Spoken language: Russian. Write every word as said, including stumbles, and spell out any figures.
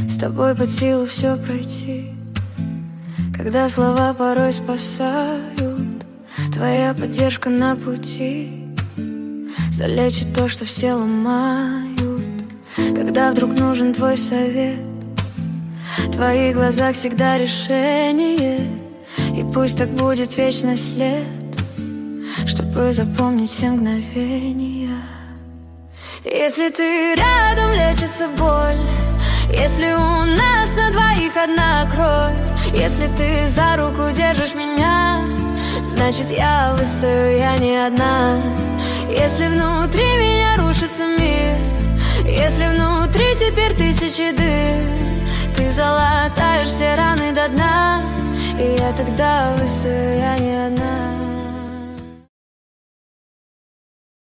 С тобой под силу все пройти, когда слова порой спасают. Твоя поддержка на пути залечит то, что все ломают. Когда вдруг нужен твой совет, в твоих глазах всегда решение. И пусть так будет вечный след, чтобы запомнить все мгновения. Если ты рядом, лечится боль. Если у нас на двоих одна кровь. Если ты за руку держишь меня, значит я выстою, я не одна. Если внутри меня рушится мир, если внутри теперь тысячи дыр, ты залатаешь все раны до дна, и я тогда выстою, я не одна.